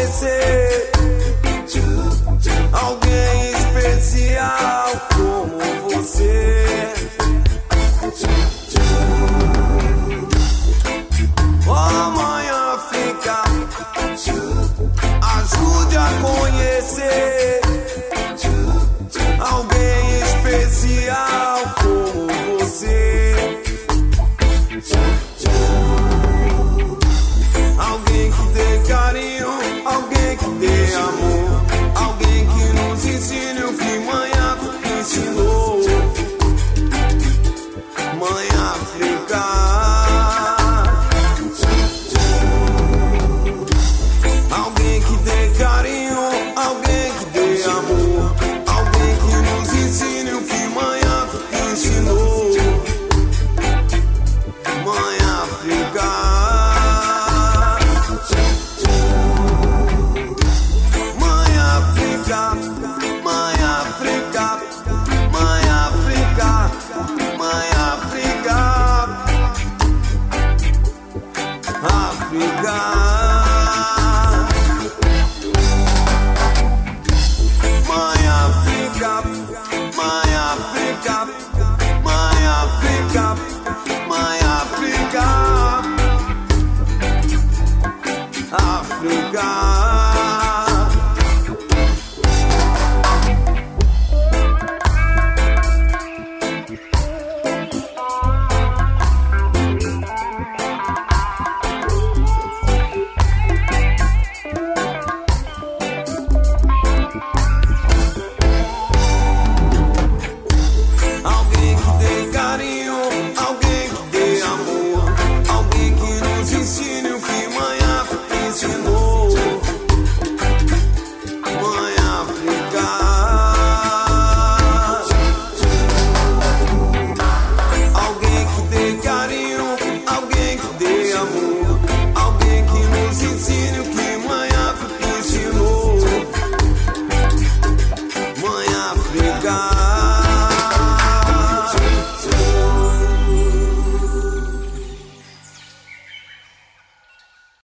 conhecer alguém especial como você. Oh, mãe África, ajude a conhecer alguém especial como você. Alguém que dê carinho, alguém que dê amor, alguém que nos ensine o que mãe África ensinou. Mãe África, alguém que dê carinho, alguém que dê amor, alguém que nos ensine o que mãe África ensinou. Mãe África. África.